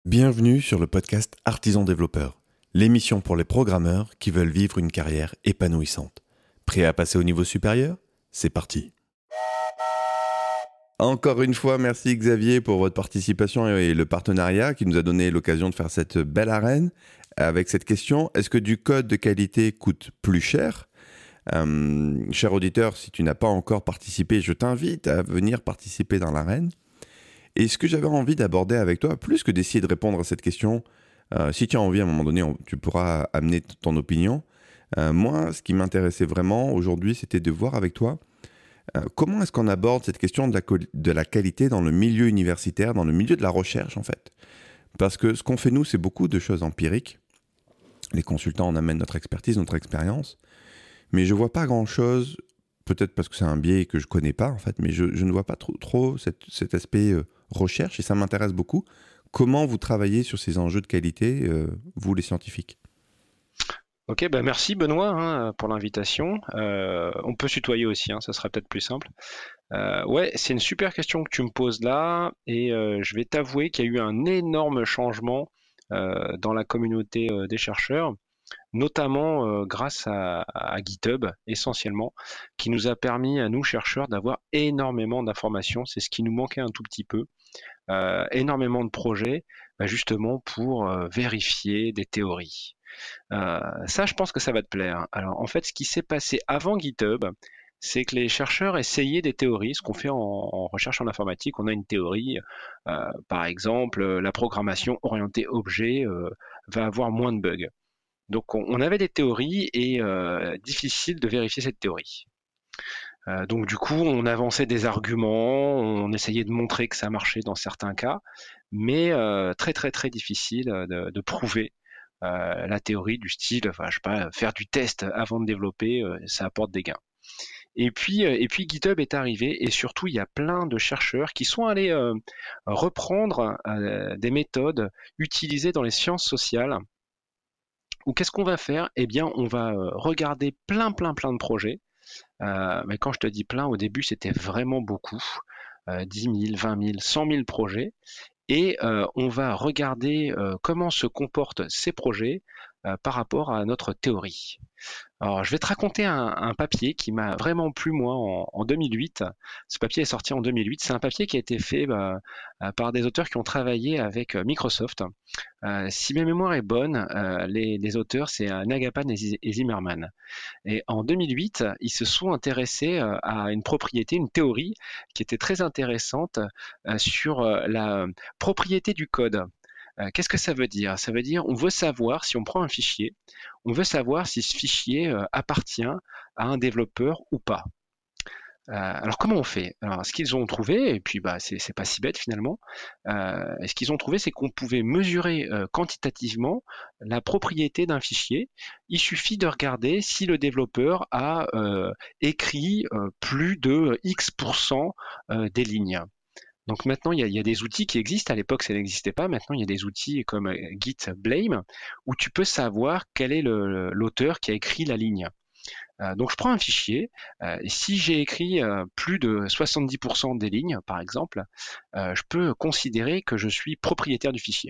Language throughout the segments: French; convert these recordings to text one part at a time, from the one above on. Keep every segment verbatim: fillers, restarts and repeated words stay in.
Bienvenue sur le podcast Artisan Développeur, l'émission pour les programmeurs qui veulent vivre une carrière épanouissante. Prêt à passer au niveau supérieur ? C'est parti. Encore une fois, merci Xavier pour votre participation et le partenariat qui nous a donné l'occasion de faire cette belle arène avec cette question, est-ce que du code de qualité coûte plus cher ? euh, Cher auditeur, si tu n'as pas encore participé, je t'invite à venir participer dans l'arène. Et ce que j'avais envie d'aborder avec toi, plus que d'essayer de répondre à cette question, euh, si tu as envie à un moment donné, on, tu pourras amener t- ton opinion. Euh, moi, ce qui m'intéressait vraiment aujourd'hui, c'était de voir avec toi euh, comment est-ce qu'on aborde cette question de la, co- de la qualité dans le milieu universitaire, dans le milieu de la recherche en fait. Parce que ce qu'on fait nous, c'est beaucoup de choses empiriques. Les consultants, on amène notre expertise, notre expérience. Mais je ne vois pas grand-chose, peut-être parce que c'est un biais que je ne connais pas en fait, mais je, je ne vois pas trop, trop cette, cet aspect euh, recherche et ça m'intéresse beaucoup. Comment vous travaillez sur ces enjeux de qualité, euh, vous les scientifiques ? Ok, bah merci Benoît hein, pour l'invitation. Euh, on peut se tutoyer aussi, hein, ça serait peut-être plus simple. Euh, ouais, c'est une super question que tu me poses là, et euh, je vais t'avouer qu'il y a eu un énorme changement euh, dans la communauté euh, des chercheurs, notamment euh, grâce à, à GitHub essentiellement, qui nous a permis à nous chercheurs d'avoir énormément d'informations. C'est ce qui nous manquait un tout petit peu. Euh, énormément de projets, bah, justement pour euh, vérifier des théories. Euh, ça, je pense que ça va te plaire. Alors, en fait, ce qui s'est passé avant GitHub, c'est que les chercheurs essayaient des théories, ce qu'on fait en, en recherche en informatique. On a une théorie, euh, par exemple, euh, la programmation orientée objet euh, va avoir moins de bugs. Donc, on, on avait des théories et euh, difficile de vérifier cette théorie. Euh, donc, du coup, on avançait des arguments, on essayait de montrer que ça marchait dans certains cas, mais euh, très, très, très difficile de, de prouver euh, la théorie du style, enfin, je sais pas, faire du test avant de développer, euh, ça apporte des gains. Et puis, euh, et puis GitHub est arrivé et surtout il y a plein de chercheurs qui sont allés euh, reprendre euh, des méthodes utilisées dans les sciences sociales. Ou qu'est-ce qu'on va faire? Eh bien, on va euh, regarder plein, plein, plein de projets. Euh, mais quand je te dis plein, au début c'était vraiment beaucoup, euh, dix mille, vingt mille, cent mille projets. Et euh, on va regarder euh, comment se comportent ces projets euh, par rapport à notre théorie. Alors, je vais te raconter un, un papier qui m'a vraiment plu, moi, en, en deux mille huit. Ce papier est sorti en deux mille huit. C'est un papier qui a été fait bah, euh, par des auteurs qui ont travaillé avec euh, Microsoft. Euh, si ma mémoire est bonne, euh, les, les auteurs, c'est euh, Nagapan et, Zi- et Zimmerman. Et en deux mille huit, ils se sont intéressés euh, à une propriété, une théorie qui était très intéressante euh, sur euh, la propriété du code. Euh, Qu'est-ce que ça veut dire? Ça veut dire on veut savoir, si on prend un fichier, on veut savoir si ce fichier euh, appartient à un développeur ou pas. Euh, alors comment on fait? Alors ce qu'ils ont trouvé, et puis bah c'est c'est pas si bête finalement, euh, ce qu'ils ont trouvé c'est qu'on pouvait mesurer euh, quantitativement la propriété d'un fichier. Il suffit de regarder si le développeur a euh, écrit euh, plus de X% euh, des lignes. Donc maintenant, il y, a, il y a des outils qui existent. À l'époque, ça n'existait pas. Maintenant, il y a des outils comme euh, Git Blame où tu peux savoir quel est le- l'auteur qui a écrit la ligne. Euh, donc, je prends un fichier. Euh, et si j'ai écrit euh, plus de soixante-dix pour cent des lignes, par exemple, euh, je peux considérer que je suis propriétaire du fichier.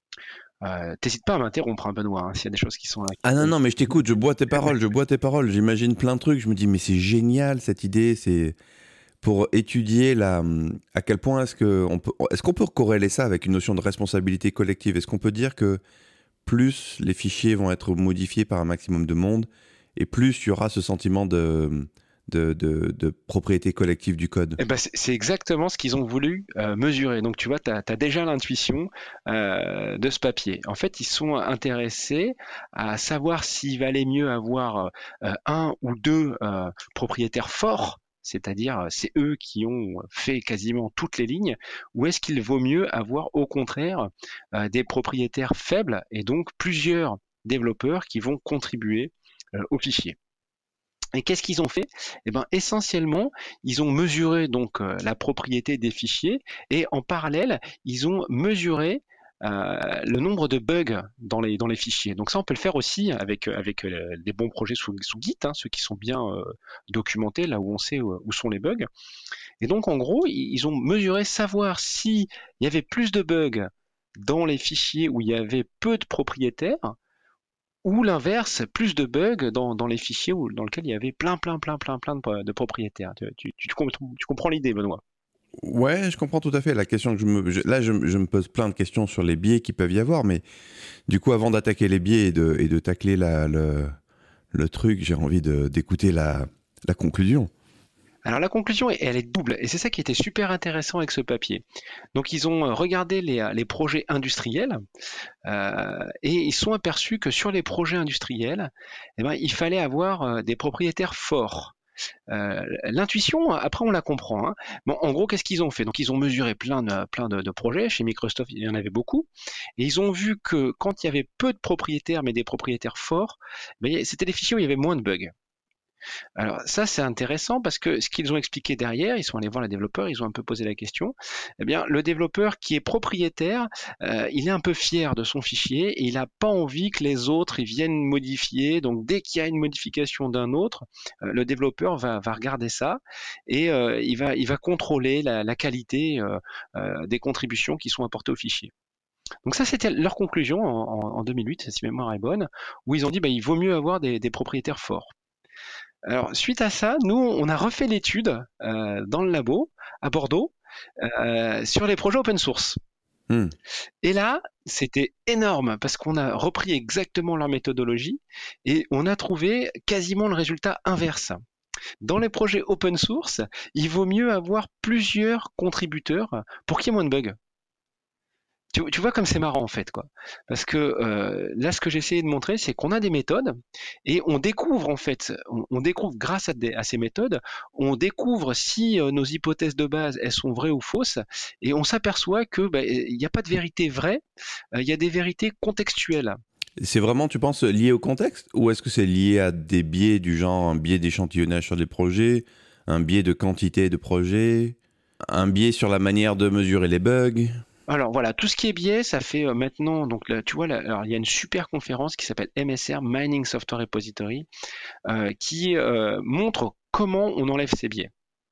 Euh, T'hésites pas à m'interrompre, hein, Benoît, hein, s'il y a des choses qui sont là. Ah non, non, mais je t'écoute, je bois tes paroles, je bois tes paroles, j'imagine plein de trucs, je me dis mais c'est génial cette idée, c'est pour étudier la, à quel point est-ce que on peut, est-ce qu'on peut corréler ça avec une notion de responsabilité collective? Est-ce qu'on peut dire que plus les fichiers vont être modifiés par un maximum de monde, et plus il y aura ce sentiment de, de, de, de propriété collective du code. Eh ben, c'est c'est exactement ce qu'ils ont voulu euh, mesurer. Donc, tu vois, tu as déjà l'intuition euh, de ce papier. En fait, ils sont intéressés à savoir s'il valait mieux avoir euh, un ou deux euh, propriétaires forts, c'est-à-dire euh, c'est eux qui ont fait quasiment toutes les lignes, ou est-ce qu'il vaut mieux avoir au contraire euh, des propriétaires faibles et donc plusieurs développeurs qui vont contribuer euh, au fichier. Et qu'est-ce qu'ils ont fait? Eh ben, essentiellement, ils ont mesuré donc euh, la propriété des fichiers et en parallèle, ils ont mesuré euh, le nombre de bugs dans les, dans les fichiers. Donc ça, on peut le faire aussi avec, euh, avec euh, des bons projets sous, sous Git, hein, ceux qui sont bien euh, documentés, là où on sait où, où sont les bugs. Et donc, en gros, ils, ils ont mesuré savoir s'il y avait plus de bugs dans les fichiers où il y avait peu de propriétaires, ou l'inverse, plus de bugs dans, dans les fichiers où, dans lesquels il y avait plein, plein, plein, plein, plein de, de propriétaires. Tu, tu, tu, tu comprends l'idée, Benoît? Ouais, je comprends tout à fait. La question que je me, je- là, je, je me pose plein de questions sur les biais qui peuvent y avoir, mais du coup, avant d'attaquer les biais et de, et de tacler la, le, le truc, j'ai envie de- d'écouter la, la conclusion. Alors la conclusion, elle est double, et c'est ça qui était super intéressant avec ce papier. Donc ils ont euh, regardé les, euh, les projets industriels, euh, et ils sont aperçus que sur les projets industriels, eh ben, il fallait avoir euh, des propriétaires forts. Euh, L'intuition, après, on la comprend, hein. Bon, en gros, qu'est-ce qu'ils ont fait? Donc, ils ont mesuré plein de, plein de, de projets. Chez Microsoft, il y en avait beaucoup. Et ils ont vu que quand il y avait peu de propriétaires, mais des propriétaires forts, ben, c'était des fichiers où il y avait moins de bugs. Alors ça, c'est intéressant parce que ce qu'ils ont expliqué derrière, ils sont allés voir les développeurs, ils ont un peu posé la question. Eh bien, le développeur qui est propriétaire, euh, il est un peu fier de son fichier et il n'a pas envie que les autres ils viennent modifier. Donc dès qu'il y a une modification d'un autre, euh, le développeur va, va regarder ça et euh, il, va, il va contrôler la, la qualité euh, euh, des contributions qui sont apportées au fichier. Donc ça, c'était leur conclusion en, en, en deux mille huit, si ma mémoire est bonne, où ils ont dit bah, il vaut mieux avoir des, des propriétaires forts. Alors, suite à ça, nous, on a refait l'étude euh, dans le labo à Bordeaux euh, sur les projets open source. Hmm. Et là, c'était énorme parce qu'on a repris exactement leur méthodologie et on a trouvé quasiment le résultat inverse. Dans les projets open source, il vaut mieux avoir plusieurs contributeurs pour qu'il y ait moins de bugs. Tu, tu vois comme c'est marrant en fait, quoi. Parce que euh, là, ce que j'ai essayé de montrer, c'est qu'on a des méthodes et on découvre en fait, on, on découvre grâce à, des, à, ces méthodes, on découvre si euh, nos hypothèses de base elles sont vraies ou fausses et on s'aperçoit que bah, il n'y a pas de vérité vraie, euh, il y a des vérités contextuelles. C'est vraiment, tu penses, lié au contexte ou est-ce que c'est lié à des biais du genre un biais d'échantillonnage sur des projets, un biais de quantité de projets, un biais sur la manière de mesurer les bugs? Alors voilà, tout ce qui est biais, ça fait euh, maintenant, donc là, tu vois, là, alors, il y a une super conférence qui s'appelle M S R, Mining Software Repository, euh, qui euh, montre comment on enlève ces biais.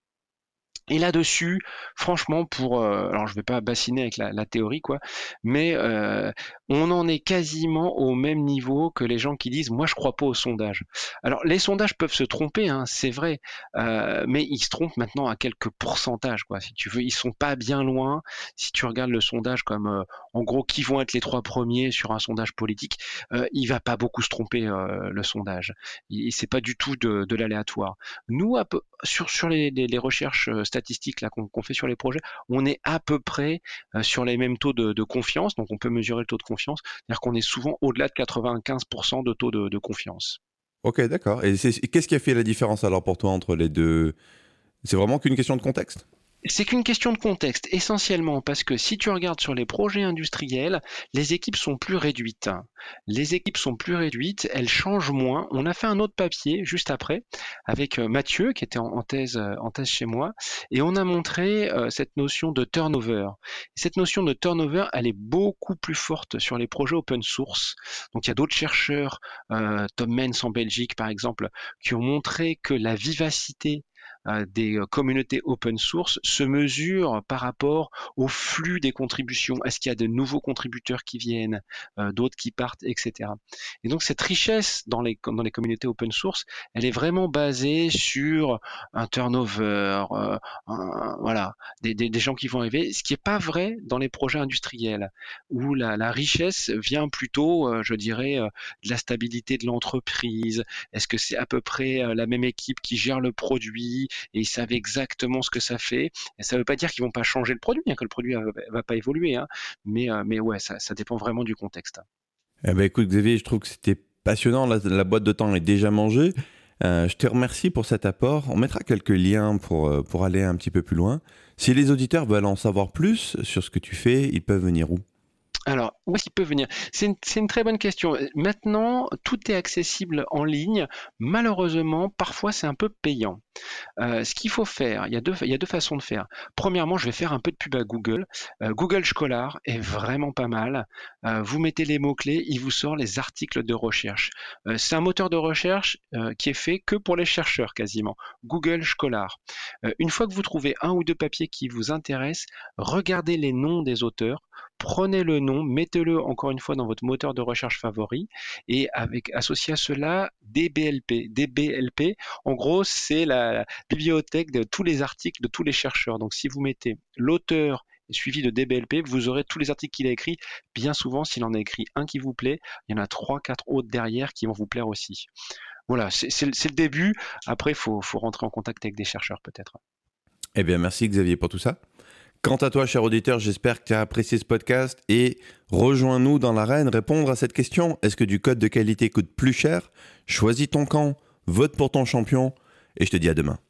Et là-dessus, franchement, pour, euh, alors je vais pas bassiner avec la, la théorie, quoi, mais euh, on en est quasiment au même niveau que les gens qui disent, moi je crois pas aux sondages. Alors les sondages peuvent se tromper, hein, c'est vrai, euh, mais ils se trompent maintenant à quelques pourcentages, quoi. Si tu veux, ils sont pas bien loin. Si tu regardes le sondage comme, euh, en gros, qui vont être les trois premiers sur un sondage politique, euh, il va pas beaucoup se tromper euh, le sondage. Il, c'est pas du tout de, de l'aléatoire. Nous, à peu, sur, sur les, les, les recherches statistiques là, qu'on, qu'on fait sur les projets, on est à peu près euh, sur les mêmes taux de, de confiance, donc on peut mesurer le taux de confiance, c'est-à-dire qu'on est souvent au-delà de quatre-vingt-quinze pour cent de taux de, de confiance. Ok, d'accord. Et c'est- qu'est-ce qui a fait la différence alors pour toi entre les deux? C'est vraiment qu'une question de contexte? C'est qu'une question de contexte, essentiellement parce que si tu regardes sur les projets industriels, les équipes sont plus réduites. Les équipes sont plus réduites, elles changent moins. On a fait un autre papier juste après avec euh, Mathieu qui était en, en thèse, euh, en thèse chez moi et on a montré euh, cette notion de turnover. Cette notion de turnover, elle est beaucoup plus forte sur les projets open source. Donc il y a d'autres chercheurs, euh, Tom Mens en Belgique par exemple, qui ont montré que la vivacité des communautés open source se mesure par rapport au flux des contributions. Est-ce qu'il y a de nouveaux contributeurs qui viennent, euh, d'autres qui partent, et cetera. Et donc cette richesse dans les, dans les communautés open source, elle est vraiment basée sur un turnover, euh, un, voilà, des, des, des gens qui vont arriver, ce qui n'est pas vrai dans les projets industriels, où la, la richesse vient plutôt, euh, je dirais, euh, de la stabilité de l'entreprise. Est-ce que c'est à peu près euh, la même équipe qui gère le produit et ils savent exactement ce que ça fait. Et ça ne veut pas dire qu'ils vont pas changer le produit, hein, que le produit ne va pas évoluer, hein. mais, euh, mais ouais, ça, ça dépend vraiment du contexte. Eh ben, écoute, Xavier, je trouve que c'était passionnant. La, la boîte de temps est déjà mangée. Euh, je te remercie pour cet apport. On mettra quelques liens pour, euh, pour aller un petit peu plus loin. Si les auditeurs veulent en savoir plus sur ce que tu fais, ils peuvent venir où? Alors, où est-ce qu'il peut venir? C'est une, c'est une très bonne question. Maintenant, tout est accessible en ligne. Malheureusement, parfois c'est un peu payant. Euh, ce qu'il faut faire, il y a deux, il y a deux façons de faire. Premièrement, je vais faire un peu de pub à Google. Euh, Google Scholar est vraiment pas mal. Euh, vous mettez les mots-clés, il vous sort les articles de recherche. Euh, c'est un moteur de recherche euh, qui est fait que pour les chercheurs quasiment. Google Scholar. Euh, une fois que vous trouvez un ou deux papiers qui vous intéressent, regardez les noms des auteurs. Prenez le nom, mettez-le encore une fois dans votre moteur de recherche favori et avec associé à cela D B L P. D B L P, en gros, c'est la bibliothèque de tous les articles de tous les chercheurs. Donc si vous mettez l'auteur suivi de D B L P, vous aurez tous les articles qu'il a écrits. Bien souvent, s'il en a écrit un qui vous plaît, il y en a trois, quatre autres derrière qui vont vous plaire aussi. Voilà, c'est, c'est, c'est le début. Après, il faut, faut rentrer en contact avec des chercheurs peut-être. Eh bien, merci Xavier pour tout ça. Quant à toi, cher auditeur, j'espère que tu as apprécié ce podcast et rejoins-nous dans l'arène répondre à cette question. Est-ce que du code de qualité coûte plus cher ? Choisis ton camp, vote pour ton champion et je te dis à demain.